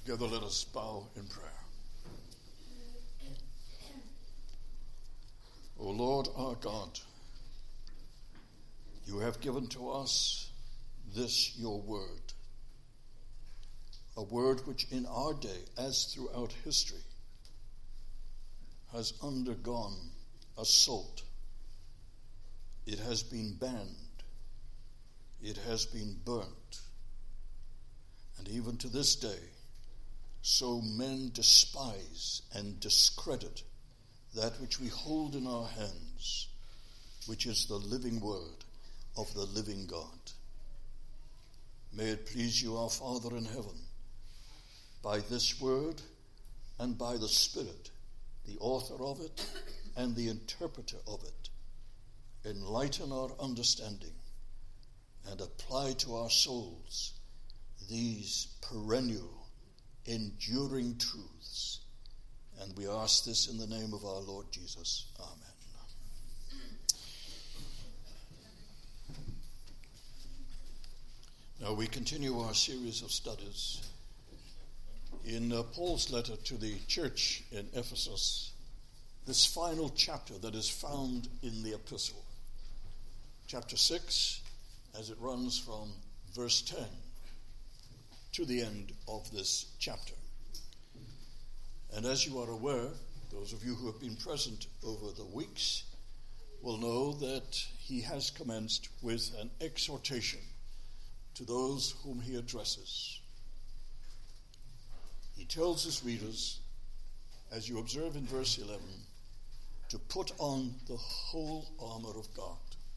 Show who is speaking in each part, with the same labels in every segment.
Speaker 1: Together let us bow in prayer. O Lord our God, you have given to us this your word, a word which in our day, as throughout history, has undergone assault. It has been banned. It has been burnt. And even to this day, so men despise and discredit that which we hold in our hands, which is the living word of the living God. May it please you, our Father in heaven, by this word and by the Spirit, the author of it and the interpreter of it, enlighten our understanding and apply to our souls these perennial, enduring truths. And we ask this in the name of our Lord Jesus. Amen. Now we continue our series of studies in Paul's letter to the church in Ephesus, this final chapter that is found in the epistle. Chapter 6, as it runs from verse 10 to the end of this chapter. And as you are aware, those of you who have been present over the weeks will know that he has commenced with an exhortation to those whom he addresses. He tells his readers, as you observe in verse 11, to put on the whole armor of God.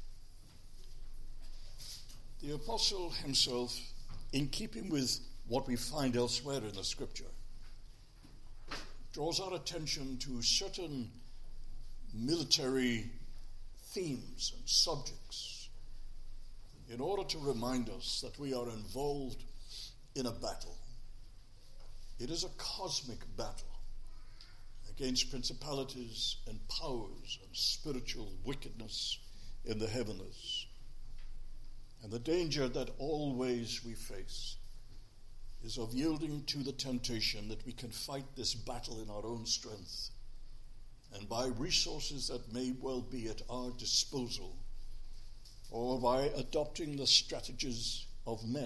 Speaker 1: The apostle himself, in keeping with what we find elsewhere in the scripture, draws our attention to certain military themes and subjects in order to remind us that we are involved in a battle. It is a cosmic battle against principalities and powers and spiritual wickedness in the heavens. And the danger that always we face is of yielding to the temptation that we can fight this battle in our own strength and by resources that may well be at our disposal, or by adopting the strategies of men.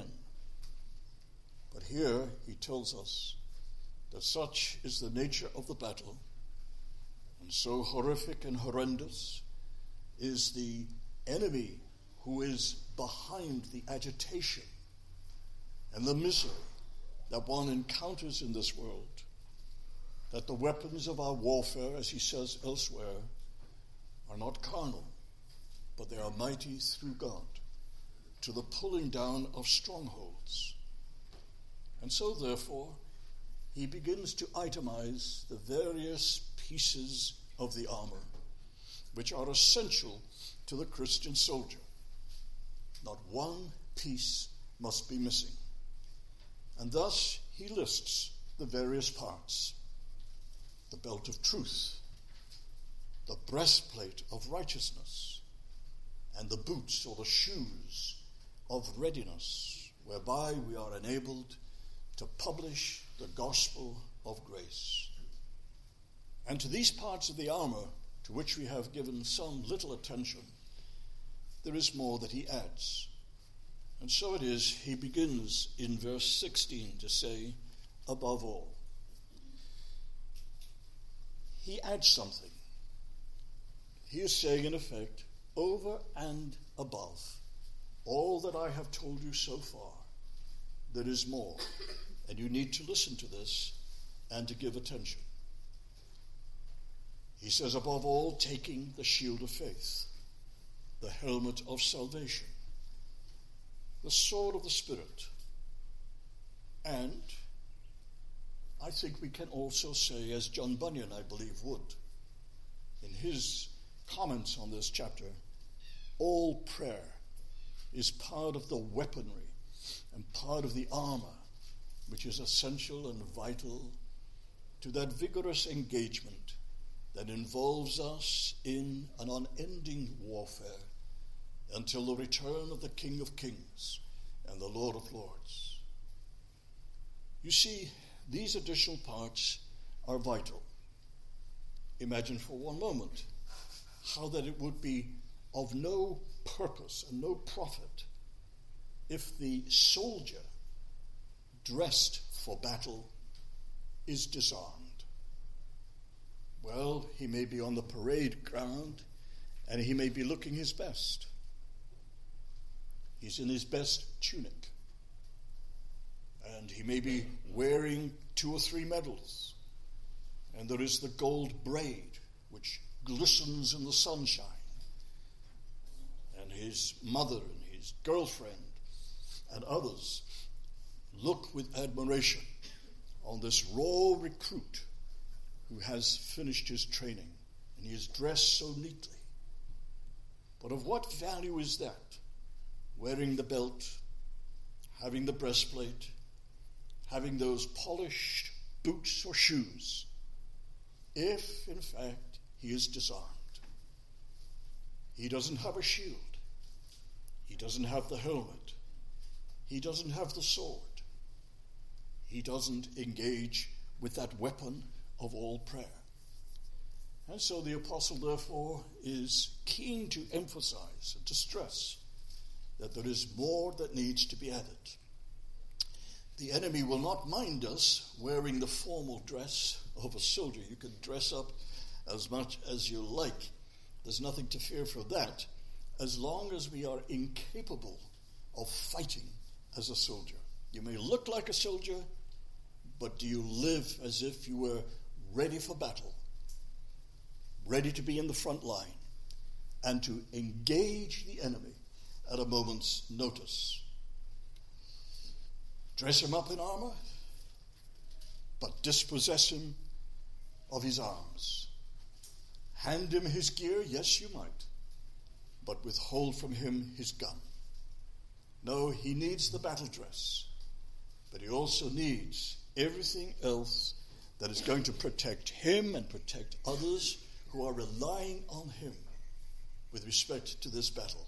Speaker 1: But here he tells us that such is the nature of the battle, and so horrific and horrendous is the enemy who is behind the agitation and the misery that one encounters in this world, that the weapons of our warfare, as he says elsewhere, are not carnal, but they are mighty through God to the pulling down of strongholds. And so, therefore, he begins to itemize the various pieces of the armor which are essential to the Christian soldier. Not one piece must be missing. And thus he lists the various parts: the belt of truth, the breastplate of righteousness, and the boots or the shoes of readiness, whereby we are enabled to publish the gospel of grace. And to these parts of the armor, to which we have given some little attention, there is more that he adds. And so it is, he begins in verse 16 to say, above all. He adds something. He is saying, in effect, over and above all that I have told you so far, there is more. And you need to listen to this and to give attention. He says, above all, taking the shield of faith, the helmet of salvation, the sword of the Spirit, and I think we can also say, as John Bunyan, I believe, would, in his comments on this chapter, all prayer is part of the weaponry and part of the armor which is essential and vital to that vigorous engagement that involves us in an unending warfare until the return of the King of Kings and the Lord of Lords. You see, these additional parts are vital. Imagine for one moment how that it would be of no purpose and no profit if the soldier dressed for battle is disarmed. Well, he may be on the parade ground and he may be looking his best. He's in his best tunic. And he may be wearing 2 or 3 medals. And there is the gold braid which glistens in the sunshine. And his mother and his girlfriend and others look with admiration on this raw recruit who has finished his training, and he is dressed so neatly. But of what value is that? Wearing the belt, having the breastplate, having those polished boots or shoes, if in fact he is disarmed. He doesn't have a shield. He doesn't have the helmet. He doesn't have the sword. He doesn't engage with that weapon of all prayer. And so the apostle, therefore, is keen to emphasize and to stress that there is more that needs to be added. The enemy will not mind us wearing the formal dress of a soldier. You can dress up as much as you like. There's nothing to fear for that, as long as we are incapable of fighting as a soldier. You may look like a soldier, but do you live as if you were ready for battle, ready to be in the front line, and to engage the enemy at a moment's notice? Dress him up in armor, but dispossess him of his arms. Hand him his gear, yes, you might, but withhold from him his gun. No, he needs the battle dress, but he also needs everything else that is going to protect him and protect others who are relying on him with respect to this battle.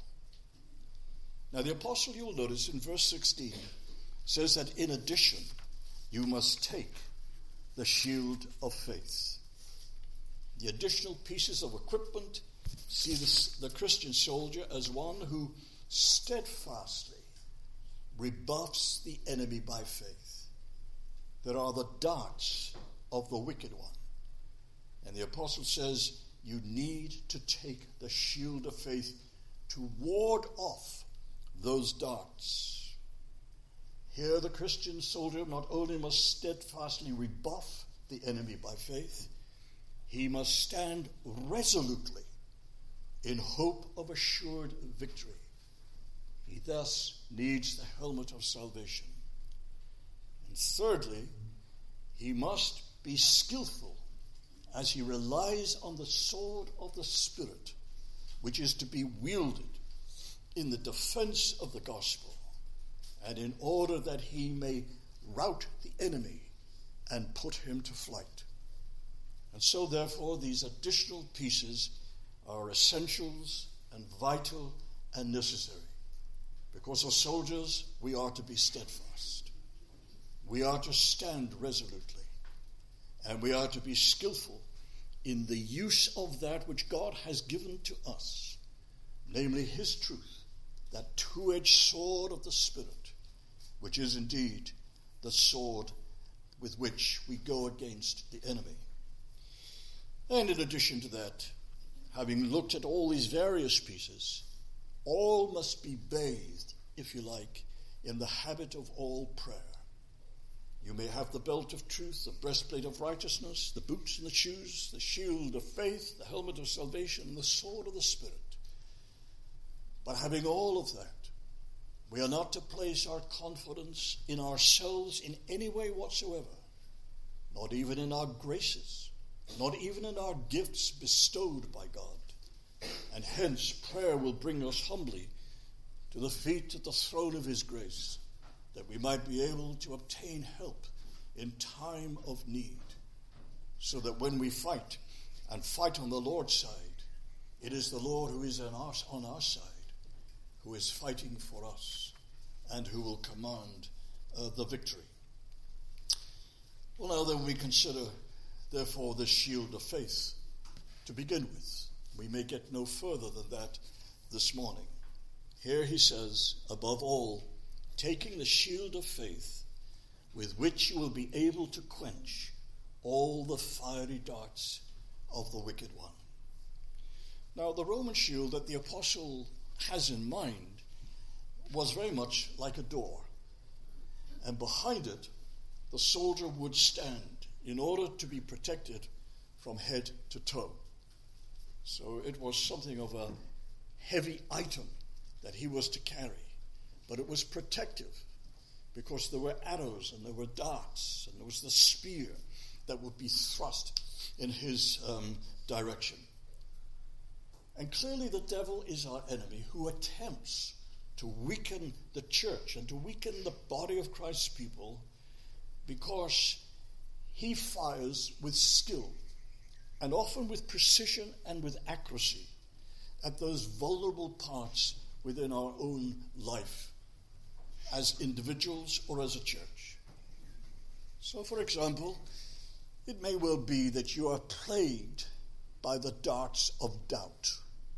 Speaker 1: Now, the apostle, you will notice in verse 16, says that in addition, you must take the shield of faith. The additional pieces of equipment see the Christian soldier as one who steadfastly rebuffs the enemy by faith. There are the darts of the wicked one. And the apostle says you need to take the shield of faith to ward off those darts. Here the Christian soldier not only must steadfastly rebuff the enemy by faith, he must stand resolutely in hope of assured victory. He thus needs the helmet of salvation. And thirdly, he must be skillful as he relies on the sword of the Spirit, which is to be wielded in the defense of the gospel, and in order that he may rout the enemy and put him to flight. And so, therefore, these additional pieces are essentials and vital and necessary. Because as soldiers, we are to be steadfast. We are to stand resolutely. And we are to be skillful in the use of that which God has given to us, namely his truth, that two-edged sword of the Spirit, which is indeed the sword with which we go against the enemy. And in addition to that, having looked at all these various pieces, all must be bathed, if you like, in the habit of all prayer. You may have the belt of truth, the breastplate of righteousness, the boots and the shoes, the shield of faith, the helmet of salvation, and the sword of the Spirit. But having all of that, we are not to place our confidence in ourselves in any way whatsoever, not even in our graces, not even in our gifts bestowed by God. And hence prayer will bring us humbly to the feet of the throne of his grace, that we might be able to obtain help in time of need, so that when we fight, and fight on the Lord's side, it is the Lord who is on our side, who is fighting for us, and who will command the victory. Well, now then we consider, therefore, the shield of faith to begin with. We may get no further than that this morning. Here he says, above all, taking the shield of faith, with which you will be able to quench all the fiery darts of the wicked one. Now, the Roman shield that the apostle has in mind was very much like a door. And behind it, the soldier would stand in order to be protected from head to toe. So it was something of a heavy item that he was to carry. But it was protective because there were arrows and there were darts and there was the spear that would be thrust in his direction. And clearly the devil is our enemy who attempts to weaken the church and to weaken the body of Christ's people because he fires with skill and often with precision and with accuracy at those vulnerable parts within our own life as individuals or as a church. So, for example, it may well be that you are plagued by the darts of doubt.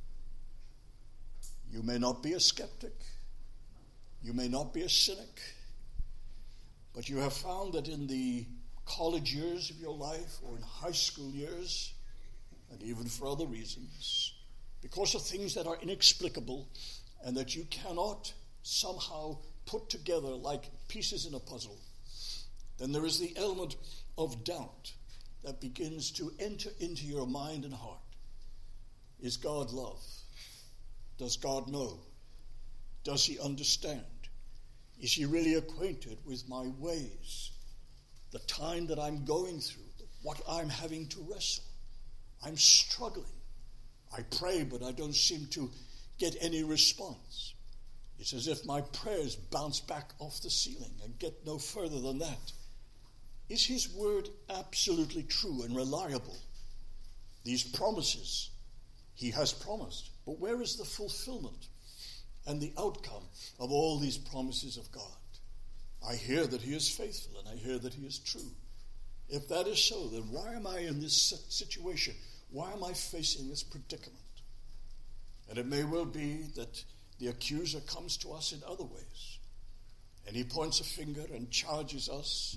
Speaker 1: You may not be a skeptic. You may not be a cynic. But you have found that in the college years of your life or in high school years, and even for other reasons, because of things that are inexplicable and that you cannot somehow put together like pieces in a puzzle, then there is the element of doubt that begins to enter into your mind and heart. Is God love? Does God know? Does he understand? Is he really acquainted with my ways? The time that I'm going through, what I'm having to wrestle. I'm struggling. I pray, but I don't seem to get any response. It's as if my prayers bounce back off the ceiling and get no further than that. Is his word absolutely true and reliable? These promises he has promised, but where is the fulfillment and the outcome of all these promises of God? I hear that he is faithful and I hear that he is true. If that is so, then why am I in this situation? Why am I facing this predicament? And it may well be that the accuser comes to us in other ways. And he points a finger and charges us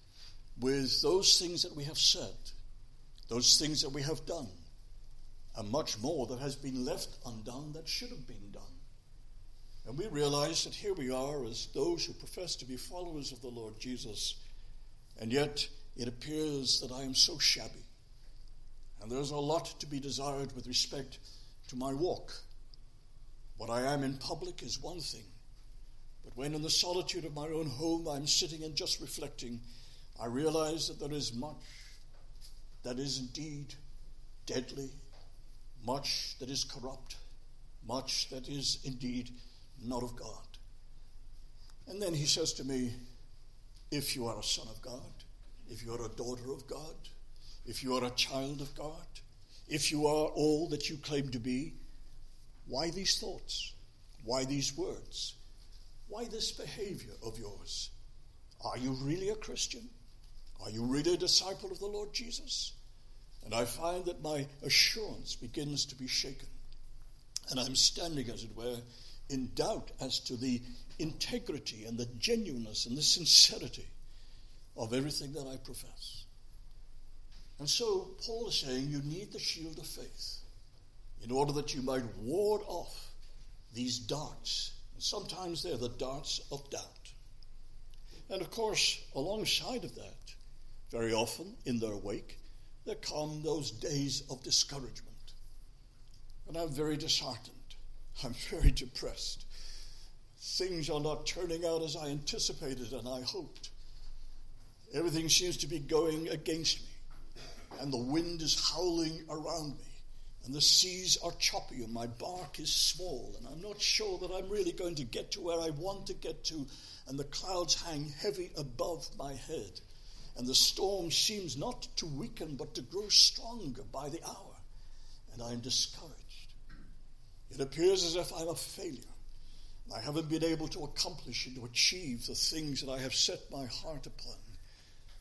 Speaker 1: with those things that we have said, those things that we have done, and much more that has been left undone that should have been done. And we realize that here we are as those who profess to be followers of the Lord Jesus, and yet it appears that I am so shabby. And there's a lot to be desired with respect to my walk. What I am in public is one thing, but when in the solitude of my own home I'm sitting and just reflecting, I realize that there is much that is indeed deadly, much that is corrupt, much that is indeed not of God. And then he says to me, if you are a son of God, if you are a daughter of God, if you are a child of God, if you are all that you claim to be, why these thoughts? Why these words? Why this behavior of yours? Are you really a Christian? Are you really a disciple of the Lord Jesus? And I find that my assurance begins to be shaken. And I'm standing, as it were, in doubt as to the integrity and the genuineness and the sincerity of everything that I profess. And so Paul is saying you need the shield of faith in order that you might ward off these darts. And sometimes they're the darts of doubt. And of course, alongside of that, very often in their wake, there come those days of discouragement. And I'm very disheartened. I'm very depressed. Things are not turning out as I anticipated and I hoped. Everything seems to be going against me. And the wind is howling around me. And the seas are choppy and my bark is small. And I'm not sure that I'm really going to get to where I want to get to. And the clouds hang heavy above my head. And the storm seems not to weaken but to grow stronger by the hour. And I'm discouraged. It appears as if I'm a failure. I haven't been able to accomplish and to achieve the things that I have set my heart upon.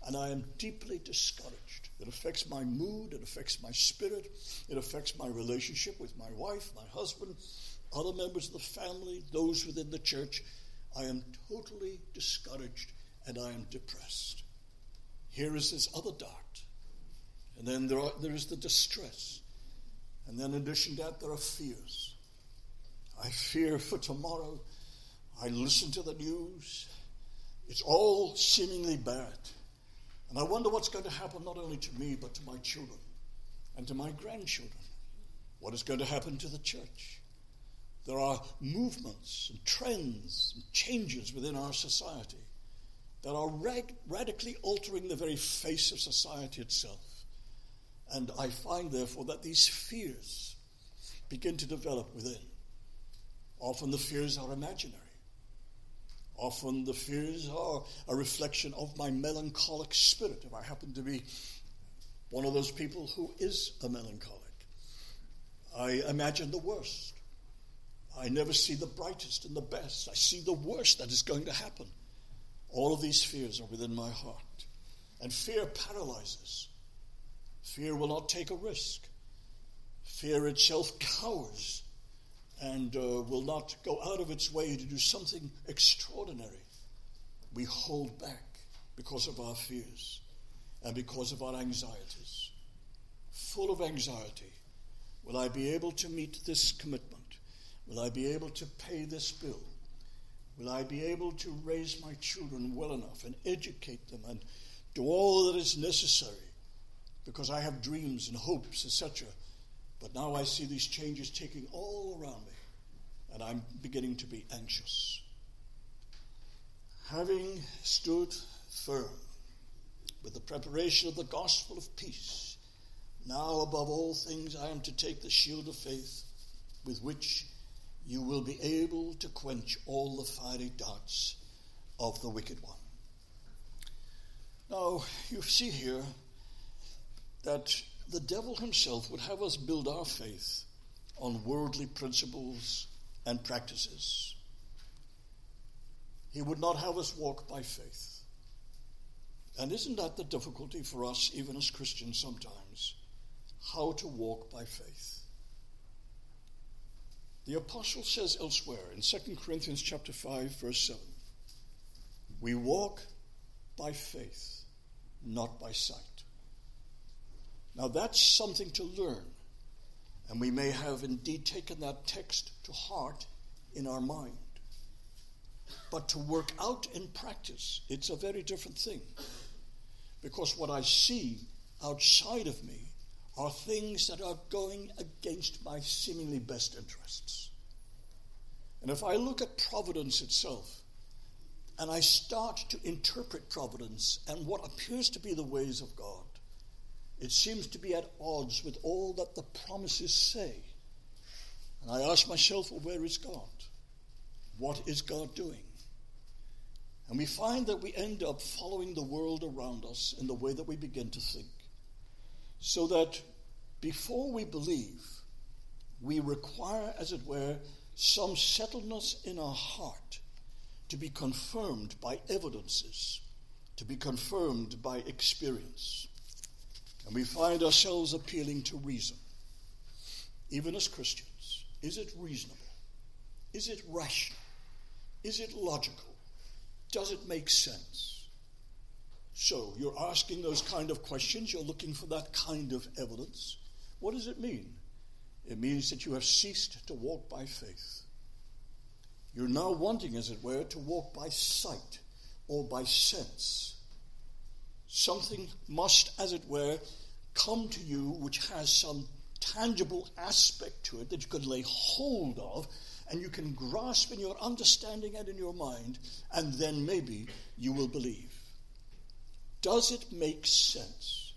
Speaker 1: and I am deeply discouraged. It affects my mood, it affects my spirit, it affects my relationship with my wife, my husband, other members of the family, those within the church. I am totally discouraged and I am depressed. Here is this other dart. And then there is the distress. And then in addition to that, there are fears. I fear for tomorrow. I listen to the news. It's all seemingly bad. And I wonder what's going to happen not only to me, but to my children and to my grandchildren. What is going to happen to the church? There are movements and trends and changes within our society that are radically altering the very face of society itself. And I find, therefore, that these fears begin to develop within. Often the fears are imaginary. Often the fears are a reflection of my melancholic spirit, if I happen to be one of those people who is a melancholic. I imagine the worst. I never see the brightest and the best. I see the worst that is going to happen. All of these fears are within my heart. And fear paralyzes. Fear will not take a risk. Fear itself cowers and will not go out of its way to do something extraordinary. We hold back because of our fears and because of our anxieties. Full of anxiety. Will I be able to meet this commitment? Will I be able to pay this bill? Will I be able to raise my children well enough and educate them and do all that is necessary? Because I have dreams and hopes, etc. But now I see these changes taking all around me, and I'm beginning to be anxious. Having stood firm with the preparation of the gospel of peace, now above all things I am to take the shield of faith, with which you will be able to quench all the fiery darts of the wicked one. Now, you see here that the devil himself would have us build our faith on worldly principles and practices. He would not have us walk by faith. And isn't that the difficulty for us, even as Christians sometimes, how to walk by faith? The apostle says elsewhere in 2 Corinthians chapter 5, verse 7, we walk by faith, not by sight. Now that's something to learn, and we may have indeed taken that text to heart in our mind. But to work out in practice, it's a very different thing. Because what I see outside of me are things that are going against my seemingly best interests. And if I look at providence itself, and I start to interpret providence and what appears to be the ways of God, it seems to be at odds with all that the promises say. And I ask myself, well, where is God? What is God doing? And we find that we end up following the world around us in the way that we begin to think. So that before we believe, we require, as it were, some settledness in our heart to be confirmed by evidences, to be confirmed by experience. And we find ourselves appealing to reason. Even as Christians, is it reasonable? Is it rational? Is it logical? Does it make sense? So you're asking those kind of questions. You're looking for that kind of evidence. What does it mean? It means that you have ceased to walk by faith. You're now wanting, as it were, to walk by sight or by sense. Something must, as it were, come to you which has some tangible aspect to it that you can lay hold of and you can grasp in your understanding and in your mind, and then maybe you will believe. Does it make sense?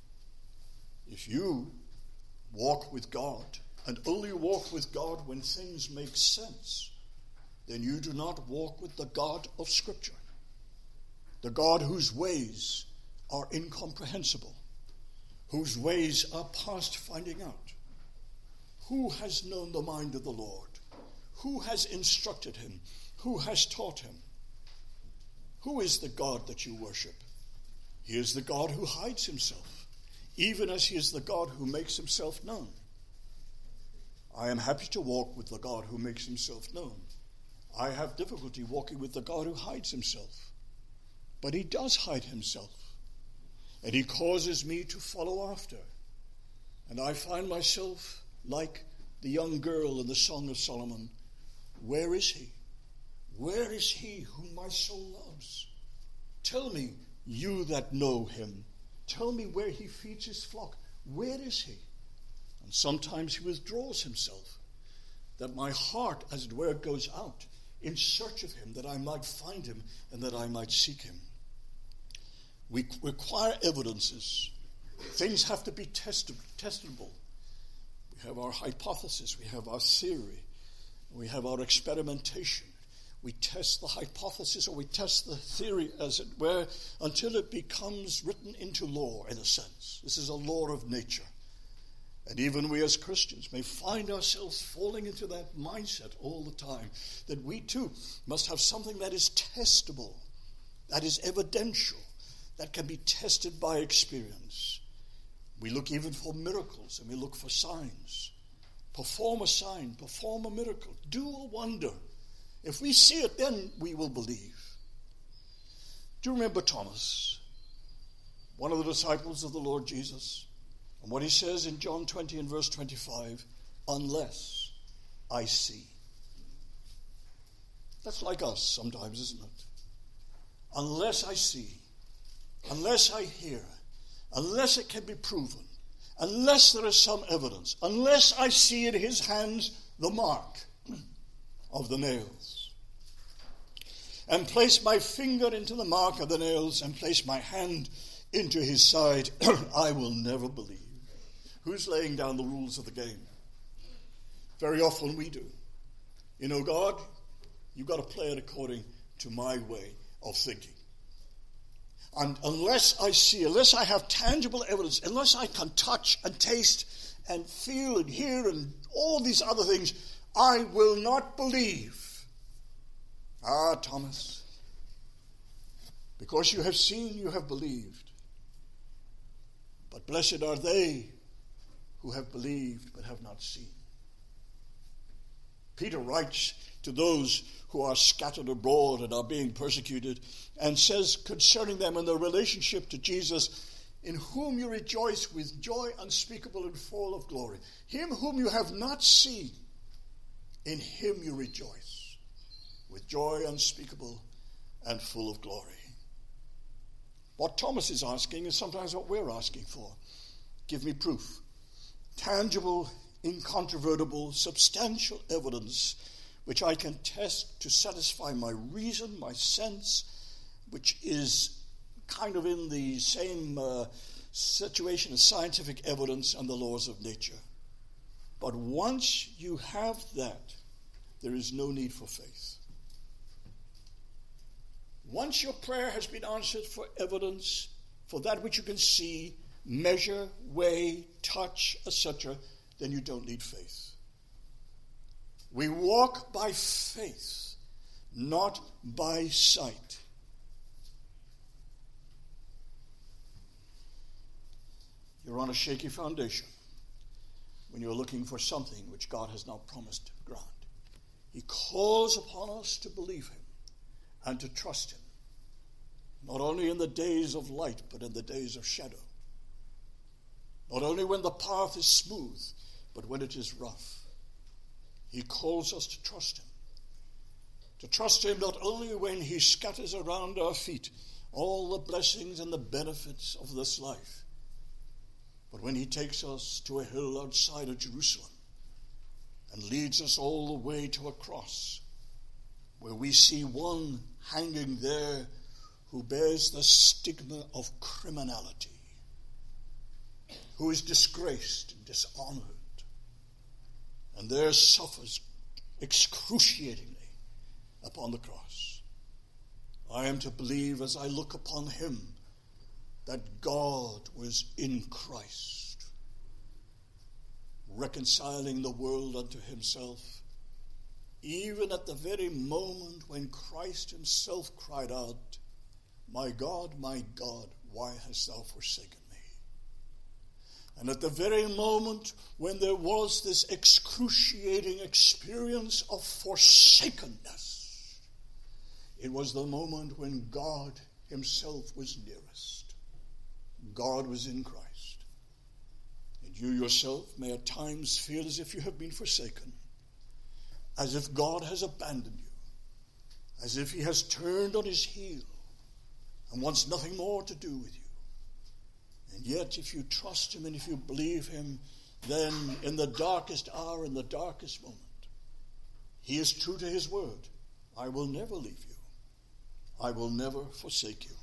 Speaker 1: If you walk with God and only walk with God when things make sense, then you do not walk with the God of Scripture, the God whose ways are incomprehensible, whose ways are past finding out. Who has known the mind of the Lord? Who has instructed him? Who has taught him? Who is the God that you worship? He is the God who hides himself, even as he is the God who makes himself known. I am happy to walk with the God who makes himself known. I have difficulty walking with the God who hides himself. But he does hide himself, and he causes me to follow after. And I find myself like the young girl in the Song of Solomon. Where is he? Where is he whom my soul loves? Tell me, you that know him. Tell me where he feeds his flock. Where is he? And sometimes he withdraws himself, that my heart, as it were, goes out in search of him, that I might find him and that I might seek him. We require evidences. Things have to be testable. We have our hypothesis, we have our theory, we have our experimentation. We test the hypothesis, or we test the theory, as it were, until it becomes written into law, in a sense. This is a law of nature. And even we as Christians may find ourselves falling into that mindset all the time, that we too must have something that is testable, that is evidential, that can be tested by experience. We look even for miracles, and we look for signs. Perform a sign, perform a miracle, do a wonder. If we see it, then we will believe. Do you remember Thomas, one of the disciples of the Lord Jesus? And what he says in John 20 and verse 25, unless I see. That's like us sometimes, isn't it? Unless I see, unless I hear, unless it can be proven, unless there is some evidence, unless I see in his hands the mark of the nails, and place my finger into the mark of the nails, and place my hand into his side, I will never believe. Who's laying down the rules of the game? Very often we do. You know, God, you've got to play it according to my way of thinking. And unless I see, unless I have tangible evidence, unless I can touch and taste and feel and hear and all these other things, I will not believe. Ah, Thomas, because you have seen, you have believed. But blessed are they who have believed but have not seen. Peter writes to those who are scattered abroad and are being persecuted, and says concerning them in their relationship to Jesus, in whom you rejoice with joy unspeakable and full of glory. Him whom you have not seen, in him you rejoice with joy unspeakable and full of glory. What Thomas is asking is sometimes what we're asking for. Give me proof. Tangible, incontrovertible, substantial evidence which I can test to satisfy my reason, my sense, which is kind of in the same situation as scientific evidence and the laws of nature. But once you have that, there is no need for faith. Once your prayer has been answered for evidence, for that which you can see, measure, weigh, touch, etc., then you don't need faith. We walk by faith, not by sight. You're on a shaky foundation when you're looking for something which God has not promised to grant. He calls upon us to believe him and to trust him, not only in the days of light, but in the days of shadow. Not only when the path is smooth, but when it is rough. He calls us to trust him. To trust him not only when he scatters around our feet all the blessings and the benefits of this life, but when he takes us to a hill outside of Jerusalem and leads us all the way to a cross, where we see one hanging there who bears the stigma of criminality, who is disgraced and dishonored, and there suffers excruciatingly upon the cross. I am to believe, as I look upon him, that God was in Christ, reconciling the world unto himself, even at the very moment when Christ himself cried out, my God, why hast thou forsaken me? And at the very moment when there was this excruciating experience of forsakenness, it was the moment when God himself was nearest. God was in Christ. And you yourself may at times feel as if you have been forsaken, as if God has abandoned you, as if he has turned on his heel and wants nothing more to do with you. And yet, if you trust him and if you believe him, then in the darkest hour, in the darkest moment, he is true to his word. I will never leave you. I will never forsake you.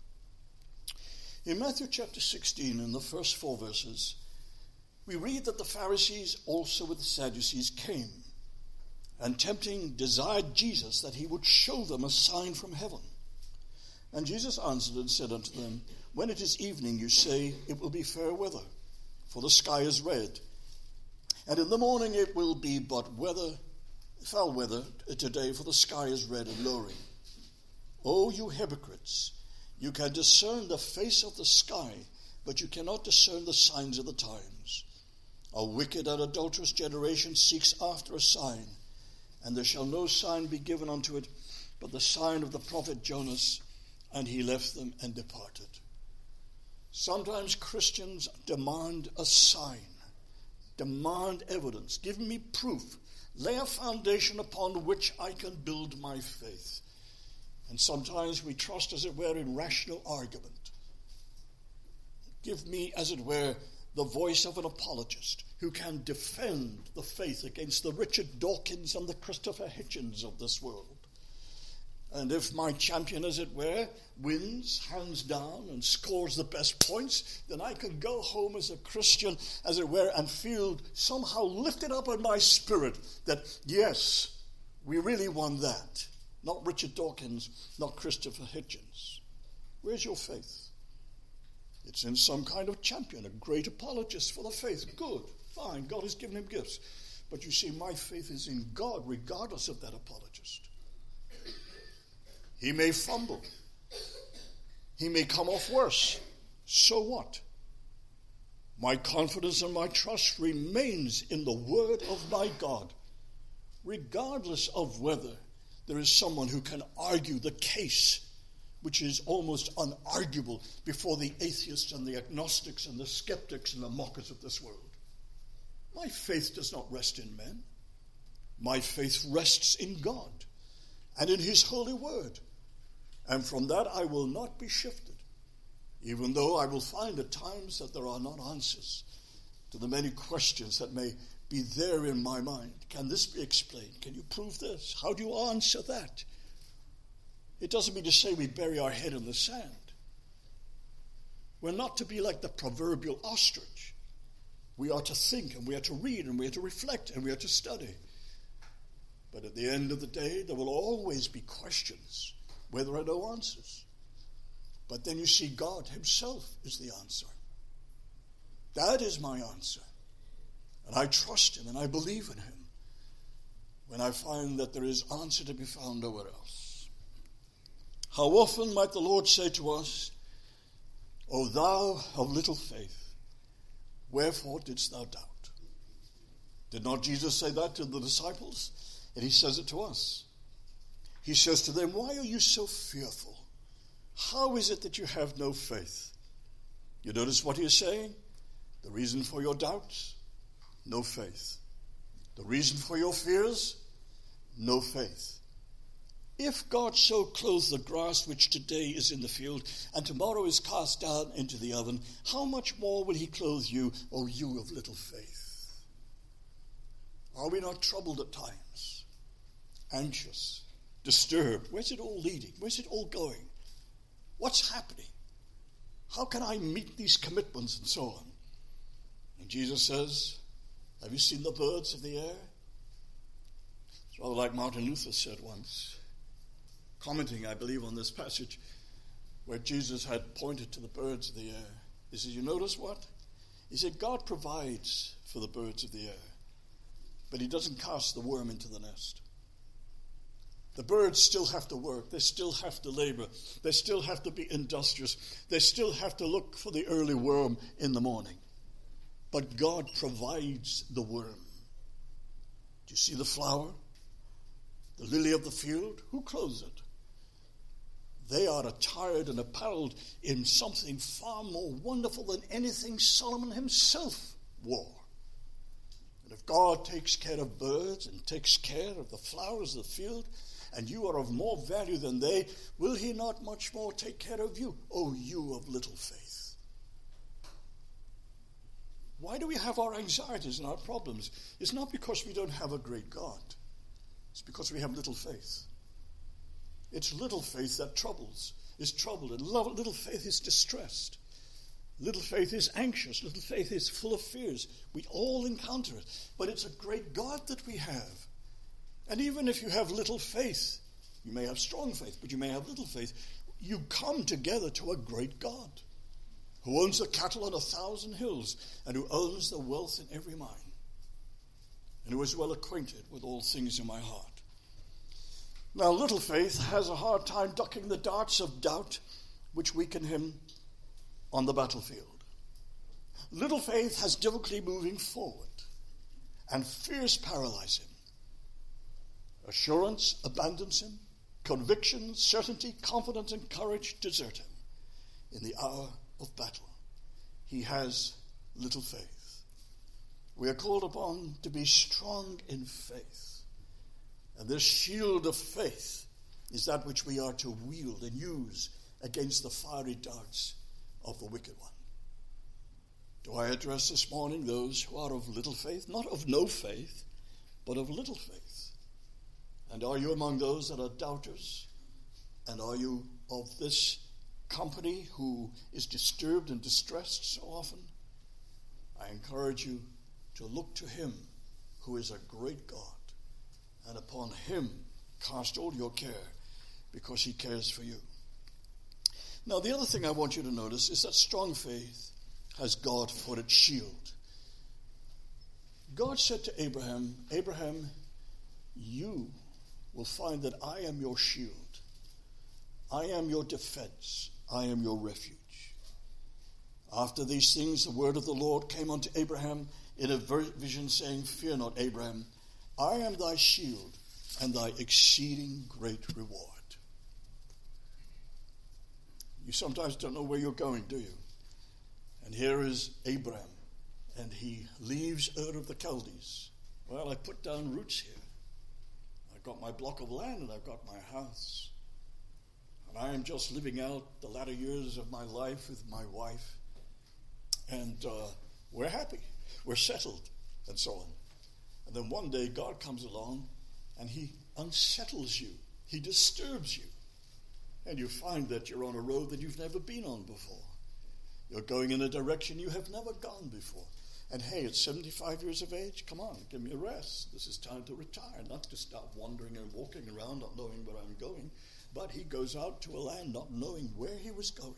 Speaker 1: In Matthew chapter 16, in the first 4 verses, we read that the Pharisees also with the Sadducees came, and tempting desired Jesus that he would show them a sign from heaven. And Jesus answered and said unto them, when it is evening, you say, it will be fair weather, for the sky is red. And in the morning it will be but foul weather today, for the sky is red and lowering. O you hypocrites, you can discern the face of the sky, but you cannot discern the signs of the times. A wicked and adulterous generation seeks after a sign, and there shall no sign be given unto it, but the sign of the prophet Jonas. And he left them and departed. Sometimes Christians demand a sign, demand evidence. Give me proof. Lay a foundation upon which I can build my faith. And sometimes we trust, as it were, in rational argument. Give me, as it were, the voice of an apologist who can defend the faith against the Richard Dawkins and the Christopher Hitchens of this world. And if my champion, as it were, wins, hands down, and scores the best points, then I can go home as a Christian, as it were, and feel somehow lifted up in my spirit that, yes, we really won that. Not Richard Dawkins, not Christopher Hitchens. Where's your faith? It's in some kind of champion, a great apologist for the faith. Good, fine, God has given him gifts. But you see, my faith is in God, regardless of that apologist. He may fumble. He may come off worse. So what? My confidence and my trust remains in the word of my God, regardless of whether there is someone who can argue the case, which is almost unarguable, before the atheists and the agnostics and the skeptics and the mockers of this world. My faith does not rest in men. My faith rests in God and in his holy word. And from that I will not be shifted, even though I will find at times that there are not answers to the many questions that may be there in my mind. Can this be explained? Can you prove this? How do you answer that? It doesn't mean to say we bury our head in the sand. We're not to be like the proverbial ostrich. We are to think, and we are to read, and we are to reflect, and we are to study. But at the end of the day, there will always be questions where there are no answers. But then you see, God himself is the answer. That is my answer. And I trust him and I believe in him when I find that there is answer to be found nowhere else. How often might the Lord say to us, O thou of little faith, wherefore didst thou doubt? Did not Jesus say that to the disciples? And he says it to us. He says to them, why are you so fearful? How is it that you have no faith? You notice what he is saying? The reason for your doubts? No faith. The reason for your fears? No faith. If God so clothes the grass which today is in the field and tomorrow is cast down into the oven, how much more will he clothe you, O you of little faith? Are we not troubled at times? Anxious? Disturbed? Where's it all leading? Where's it all going? What's happening? How can I meet these commitments and so on? And Jesus says, have you seen the birds of the air? It's rather like Martin Luther said once, commenting, I believe, on this passage where Jesus had pointed to the birds of the air. He said, you notice what? He said, God provides for the birds of the air, but he doesn't cast the worm into the nest. The birds still have to work. They still have to labor. They still have to be industrious. They still have to look for the early worm in the morning. But God provides the worm. Do you see the flower? The lily of the field? Who clothes it? They are attired and apparelled in something far more wonderful than anything Solomon himself wore. And if God takes care of birds and takes care of the flowers of the field, and you are of more value than they, will he not much more take care of you, O you of little faith? Why do we have our anxieties and our problems? It's not because we don't have a great God. It's because we have little faith. It's little faith that is troubled, and little faith is distressed. Little faith is anxious. Little faith is full of fears. We all encounter it. But it's a great God that we have. And even if you have little faith, you may have strong faith, but you may have little faith, you come together to a great God who owns the cattle on 1,000 hills and who owns the wealth in every mine and who is well acquainted with all things in my heart. Now, little faith has a hard time ducking the darts of doubt which weaken him on the battlefield. Little faith has difficulty moving forward, and fears paralyze him. Assurance abandons him. Conviction, certainty, confidence, and courage desert him in the hour of battle. He has little faith. We are called upon to be strong in faith. And this shield of faith is that which we are to wield and use against the fiery darts of the wicked one. Do I address this morning those who are of little faith? Not of no faith, but of little faith. And are you among those that are doubters? And are you of this company who is disturbed and distressed so often? I encourage you to look to him who is a great God, and upon him cast all your care, because he cares for you. Now, the other thing I want you to notice is that strong faith has God for its shield. God said to Abraham, Abraham, you will find that I am your shield. I am your defense. I am your refuge. After these things, the word of the Lord came unto Abraham in a vision, saying, Fear not, Abraham, I am thy shield and thy exceeding great reward. You sometimes don't know where you're going, do you? And here is Abraham, and he leaves Ur of the Chaldees. Well, I put down roots here. I've got my block of land and I've got my house. And I am just living out the latter years of my life with my wife. And we're happy. We're settled, and so on. And then one day God comes along and he unsettles you. He disturbs you. And you find that you're on a road that you've never been on before. You're going in a direction you have never gone before. And hey, at 75 years of age, come on, give me a rest. This is time to retire, not to start wandering and walking around, not knowing where I'm going. But he goes out to a land not knowing where he was going.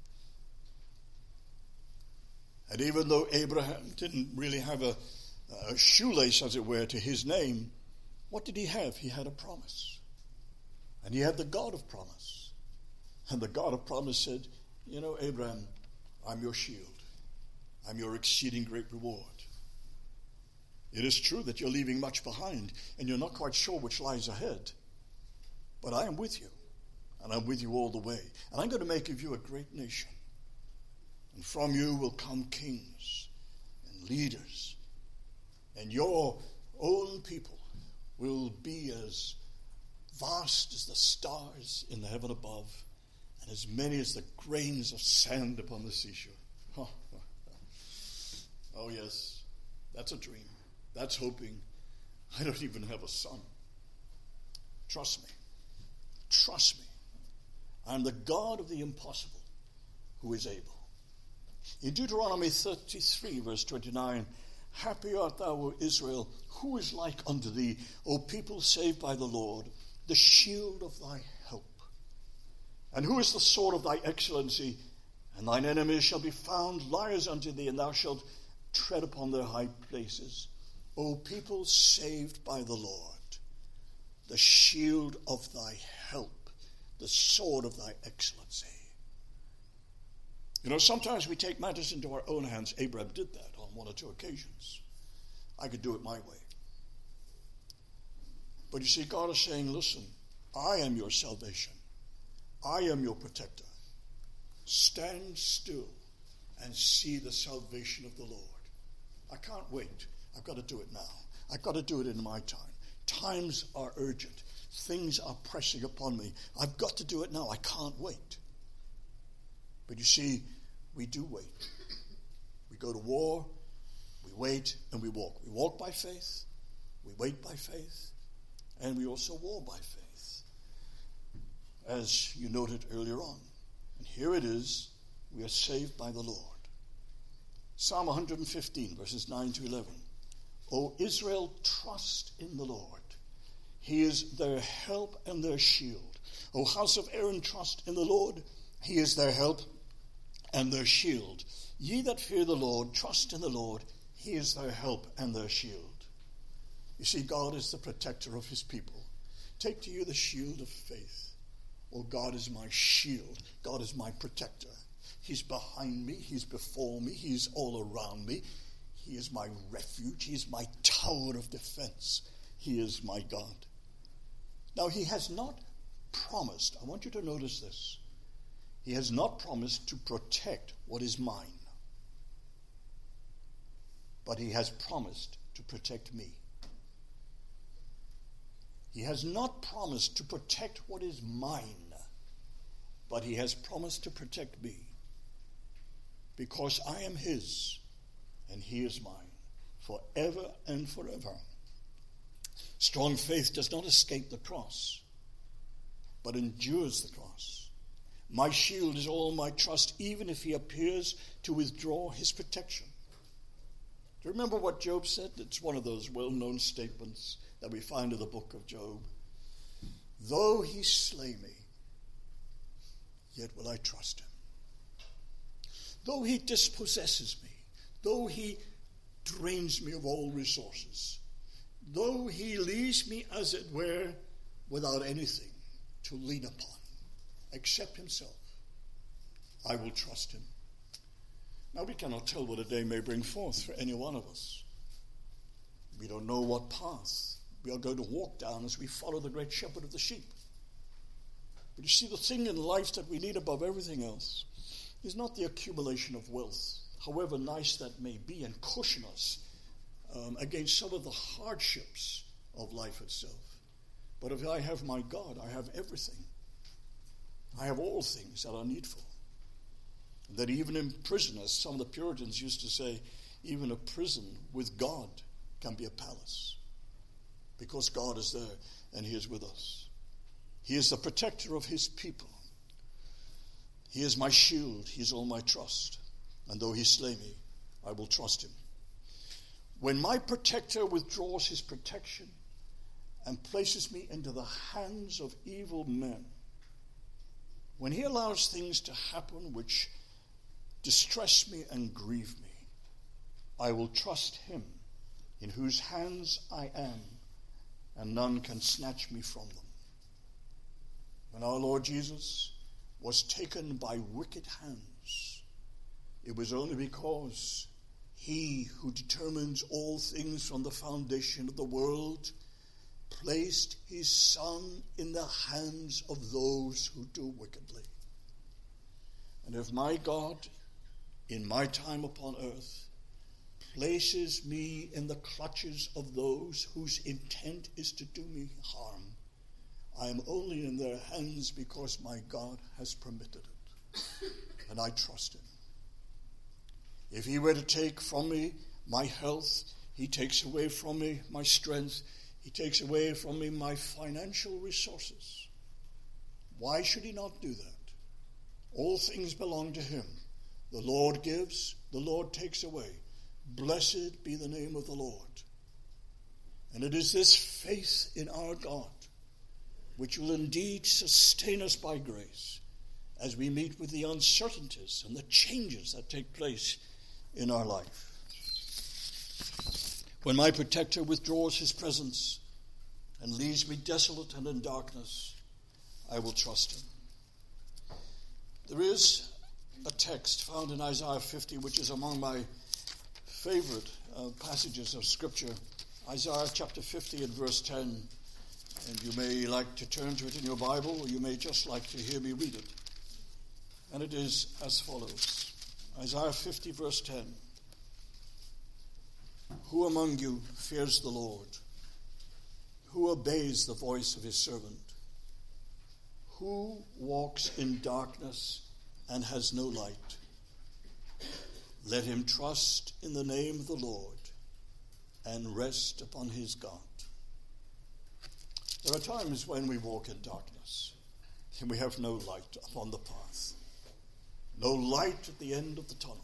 Speaker 1: And even though Abraham didn't really have a shoelace, as it were, to his name, what did he have? He had a promise. And he had the God of promise. And the God of promise said, you know, Abraham, I'm your shield. I'm your exceeding great reward. It is true that you're leaving much behind and you're not quite sure which lies ahead. But I am with you. And I'm with you all the way. And I'm going to make of you a great nation. And from you will come kings and leaders. And your own people will be as vast as the stars in the heaven above, and as many as the grains of sand upon the seashore. Oh yes, that's a dream. That's hoping. I don't even have a son. Trust me. Trust me. I'm the God of the impossible, who is able. In Deuteronomy 33, verse 29, Happy art thou, O Israel, who is like unto thee, O people saved by the Lord, the shield of thy help? And who is the sword of thy excellency? And thine enemies shall be found liars unto thee, and thou shalt tread upon their high places. O people saved by the Lord, the shield of thy help, the sword of thy excellency. You know, sometimes we take matters into our own hands. Abraham did that on one or two occasions. I could do it my way. But you see, God is saying, listen, I am your salvation. I am your protector. Stand still and see the salvation of the Lord. I can't wait. I've got to do it now. I've got to do it in my time. Times are urgent. Things are pressing upon me. I've got to do it now. I can't wait. But you see, we do wait. We go to war, we wait, and we walk. We walk by faith, we wait by faith, and we also war by faith, as you noted earlier on. And here it is, we are saved by the Lord. Psalm 115, verses 9 to 11. O Israel, trust in the Lord. He is their help and their shield. O house of Aaron, trust in the Lord. He is their help and their shield. Ye that fear the Lord, trust in the Lord. He is their help and their shield. You see, God is the protector of his people. Take to you the shield of faith. Oh, God is my shield. God is my protector. He's behind me. He's before me. He's all around me. He is my refuge. He is my tower of defense. He is my God. Now, he has not promised, I want you to notice this, he has not promised to protect what is mine, but he has promised to protect me. He has not promised to protect what is mine, but he has promised to protect me, because I am his and he is mine forever and forever. Strong faith does not escape the cross, but endures the cross. My shield is all my trust, even if he appears to withdraw his protection. Do you remember what Job said? It's one of those well-known statements that we find in the book of Job. Though he slay me, yet will I trust him. Though he dispossesses me, though he drains me of all resources, though he leaves me, as it were, without anything to lean upon except himself, I will trust him. Now, we cannot tell what a day may bring forth for any one of us. We don't know what path we are going to walk down as we follow the great shepherd of the sheep. But you see, the thing in life that we need above everything else is not the accumulation of wealth, however nice that may be, and cushion us against some of the hardships of life itself. But if I have my God, I have everything. I have all things that are needful. That even in prison, as some of the Puritans used to say, even a prison with God can be a palace, because God is there and he is with us. He is the protector of his people. He is my shield. He is all my trust. And though he slay me, I will trust him. When my protector withdraws his protection and places me into the hands of evil men, when he allows things to happen which distress me and grieve me, I will trust him in whose hands I am, and none can snatch me from them. When our Lord Jesus was taken by wicked hands, it was only because he who determines all things from the foundation of the world placed his Son in the hands of those who do wickedly. And if my God, in my time upon earth, places me in the clutches of those whose intent is to do me harm, I am only in their hands because my God has permitted it. And I trust him. If he were to take from me my health, he takes away from me my strength, he takes away from me my financial resources. Why should he not do that? All things belong to him. The Lord gives, the Lord takes away. Blessed be the name of the Lord. And it is this faith in our God which will indeed sustain us by grace as we meet with the uncertainties and the changes that take place in our life. When my protector withdraws his presence and leaves me desolate and in darkness, I will trust him. There is a text found in Isaiah 50, which is among my favorite passages of Scripture. Isaiah chapter 50 and verse 10. And you may like to turn to it in your Bible, or you may just like to hear me read it. And it is as follows. Isaiah 50 verse 10. Who among you fears the Lord? Who obeys the voice of his servant? Who walks in darkness and has no light? Let him trust in the name of the Lord and rest upon his God. There are times when we walk in darkness and we have no light upon the path, no light at the end of the tunnel.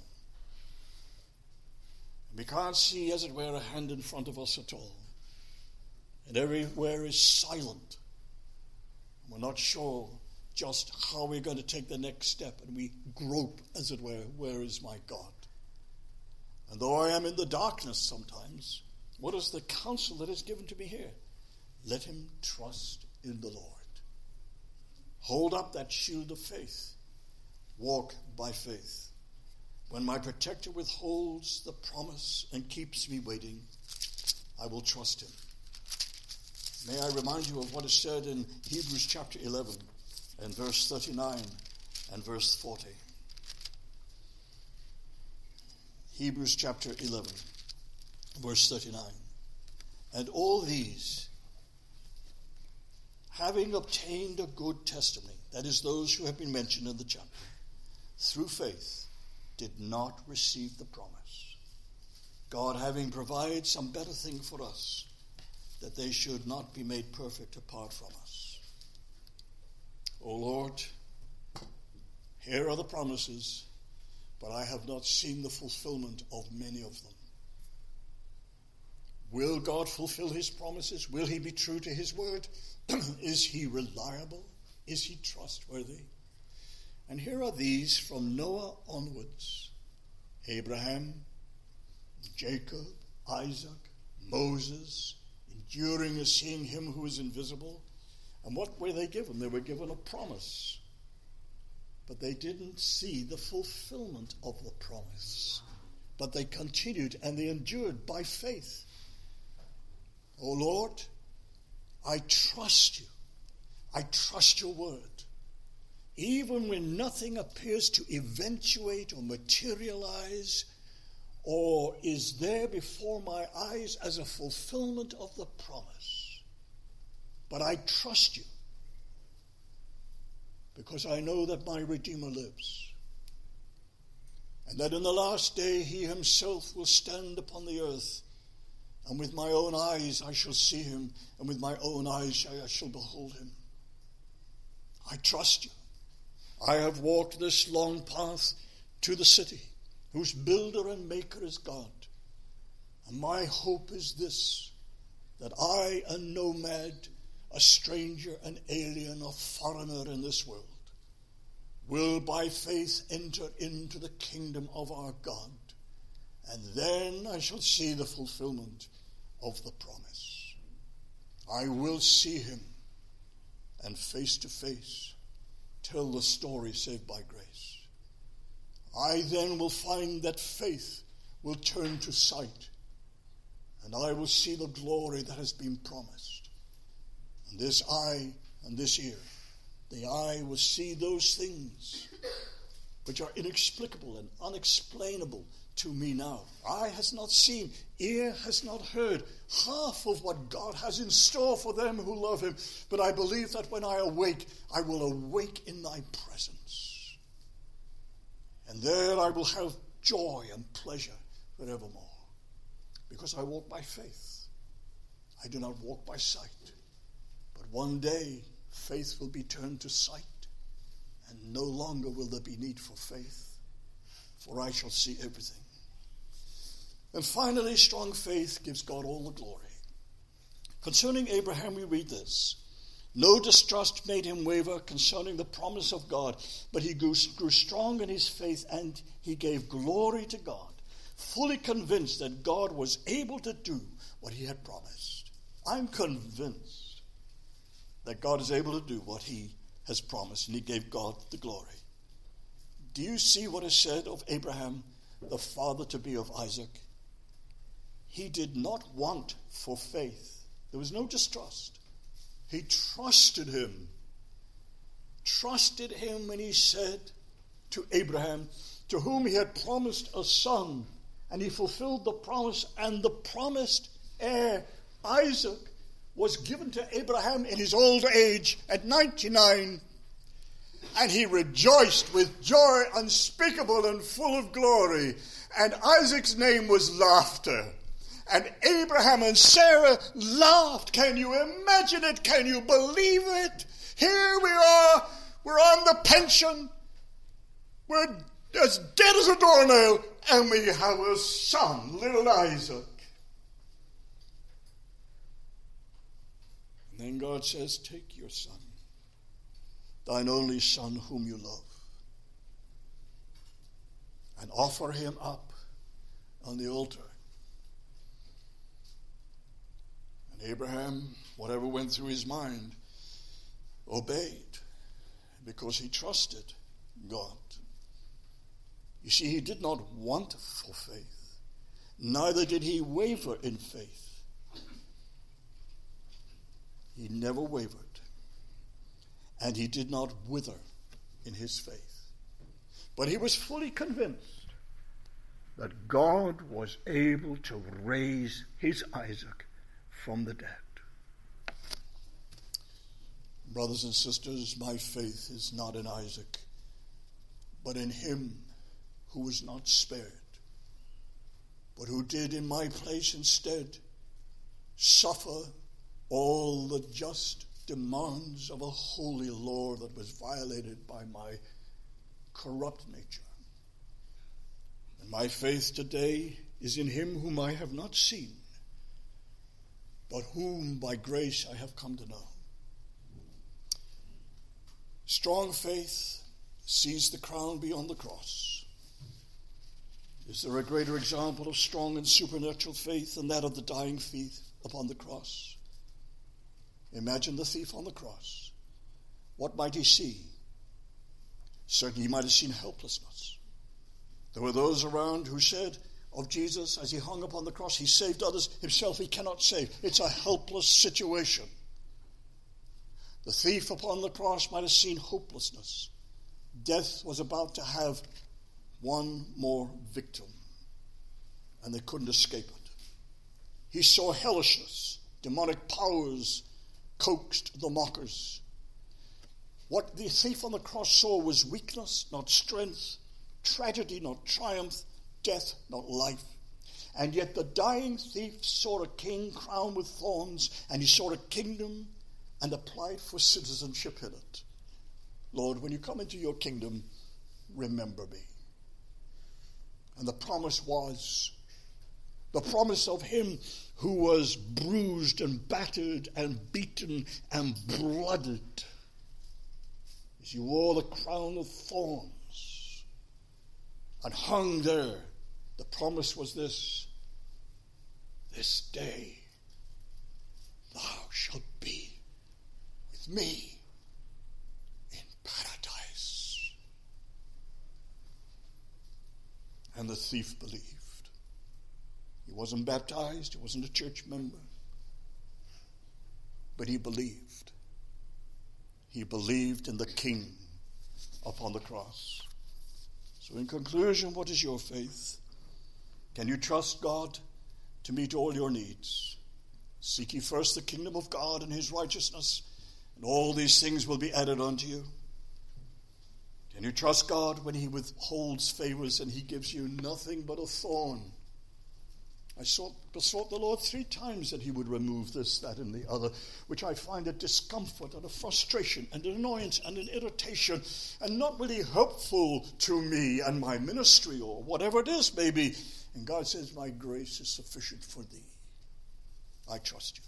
Speaker 1: We can't see, as it were, a hand in front of us at all. And everywhere is silent. We're not sure just how we're going to take the next step, and we grope, as it were, where is my God? And though I am in the darkness sometimes, what is the counsel that is given to me here? Let him trust in the Lord. Hold up that shield of faith. Walk by faith. When my protector withholds the promise and keeps me waiting, I will trust him. May I remind you of what is said in Hebrews chapter 11 and verse 39 and verse 40. Hebrews chapter 11, verse 39. And all these, having obtained a good testimony, that is, those who have been mentioned in the chapter, through faith, did not receive the promise. God having provided some better thing for us, that they should not be made perfect apart from us. O Lord, here are the promises, but I have not seen the fulfillment of many of them. Will God fulfill his promises? Will he be true to his word? Is he reliable? Is he trustworthy? And here are these from Noah onwards: Abraham, Jacob, Isaac, Moses, enduring as seeing him who is invisible. And what were they given? They were given a promise. But they didn't see the fulfillment of the promise. But they continued and they endured by faith. O Lord, I trust you. I trust your word. Even when nothing appears to eventuate or materialize or is there before my eyes as a fulfillment of the promise. But I trust you because I know that my Redeemer lives, and that in the last day he himself will stand upon the earth, and with my own eyes I shall see him, and with my own eyes I shall behold him. I trust you. I have walked this long path to the city, whose builder and maker is God. And my hope is this, that I, a nomad, a stranger, an alien, a foreigner in this world, will by faith enter into the kingdom of our God. And then I shall see the fulfillment of the promise. I will see him, and face to face tell the story saved by grace. I then will find that faith will turn to sight, and I will see the glory that has been promised. And this eye and this ear, the eye will see those things which are inexplicable and unexplainable to me now. Eye has not seen, ear has not heard half of what God has in store for them who love him. But I believe that when I awake, I will awake in thy presence. And there I will have joy and pleasure forevermore. Because I walk by faith. I do not walk by sight. But one day, faith will be turned to sight. And no longer will there be need for faith. For I shall see everything. And finally, strong faith gives God all the glory. Concerning Abraham, we read this. No distrust made him waver concerning the promise of God, but he grew strong in his faith, and he gave glory to God, fully convinced that God was able to do what he had promised. I'm convinced that God is able to do what he has promised, and he gave God the glory. Do you see what is said of Abraham, the father to be of Isaac? He did not want for faith. There was no distrust. He trusted him. Trusted him when he said to Abraham, to whom he had promised a son, and he fulfilled the promise, and the promised heir, Isaac, was given to Abraham in his old age at 99, and he rejoiced with joy unspeakable and full of glory, and Isaac's name was Laughter. And Abraham and Sarah laughed. Can you imagine it? Can you believe it? Here we are. We're on the pension. We're as dead as a doornail. And we have a son, little Isaac. And then God says, take your son, thine only son whom you love, and offer him up on the altar. And Abraham, whatever went through his mind, obeyed because he trusted God. You see, he did not want for faith, neither did he waver in faith. He never wavered, and he did not wither in his faith. But he was fully convinced that God was able to raise his Isaac from the dead. Brothers and sisters, my faith is not in Isaac, but in him who was not spared, but who did in my place instead suffer all the just demands of a holy law that was violated by my corrupt nature. And my faith today is in him whom I have not seen, but whom by grace I have come to know. Strong faith sees the crown beyond the cross. Is there a greater example of strong and supernatural faith than that of the dying thief upon the cross? Imagine the thief on the cross. What might he see? Certainly he might have seen helplessness. There were those around who said of Jesus as he hung upon the cross, he saved others, himself he cannot save. It's a helpless situation. The thief upon the cross might have seen hopelessness. Death was about to have one more victim, and they couldn't escape it. He saw hellishness. Demonic powers coaxed the mockers. What the thief on the cross saw was weakness, not strength, tragedy, not triumph, death, not life. And yet the dying thief saw a king crowned with thorns, and he saw a kingdom and applied for citizenship in it. Lord, when you come into your kingdom, remember me. And the promise was the promise of him who was bruised and battered and beaten and blooded. As he wore the crown of thorns and hung there, the promise was this day thou shalt be with me in paradise. And the thief believed. He wasn't baptized, he wasn't a church member, but he believed. He believed in the King upon the cross. So in conclusion, what is your faith? Can you trust God to meet all your needs? Seek ye first the kingdom of God and his righteousness, and all these things will be added unto you. Can you trust God when he withholds favors and he gives you nothing but a thorn? I besought the Lord 3 times that he would remove this, that, and the other, which I find a discomfort and a frustration and an annoyance and an irritation and not really helpful to me and my ministry or whatever it is maybe. And God says, my grace is sufficient for thee. I trust you.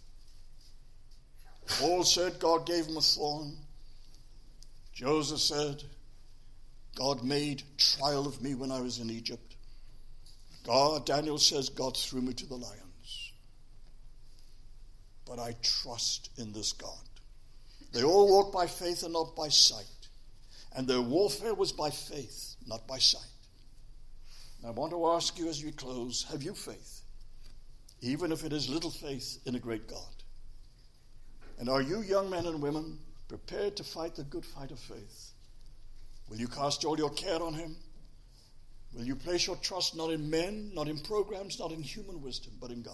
Speaker 1: Paul said God gave him a thorn. Joseph said, God made trial of me when I was in Egypt. Daniel says, God threw me to the lions. But I trust in this God. They all walked by faith and not by sight. And their warfare was by faith, not by sight. I want to ask you as we close, have you faith? Even if it is little faith in a great God. And are you, young men and women, prepared to fight the good fight of faith? Will you cast all your care on him? Will you place your trust not in men, not in programs, not in human wisdom, but in God?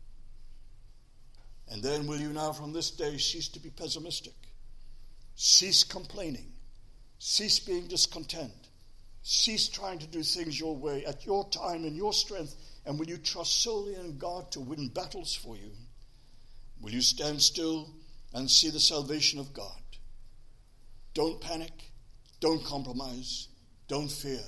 Speaker 1: And then will you now from this day cease to be pessimistic? Cease complaining. Cease being discontent. Cease trying to do things your way at your time and your strength. And will you trust solely in God to win battles for you? Will you stand still and see the salvation of God? Don't panic. Don't compromise. Don't fear.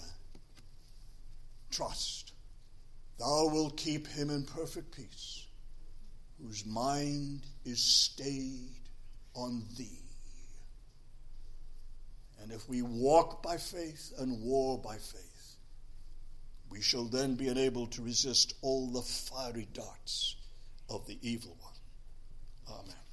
Speaker 1: Trust. Thou wilt keep him in perfect peace, whose mind is stayed on thee. And if we walk by faith and war by faith, we shall then be enabled to resist all the fiery darts of the evil one. Amen.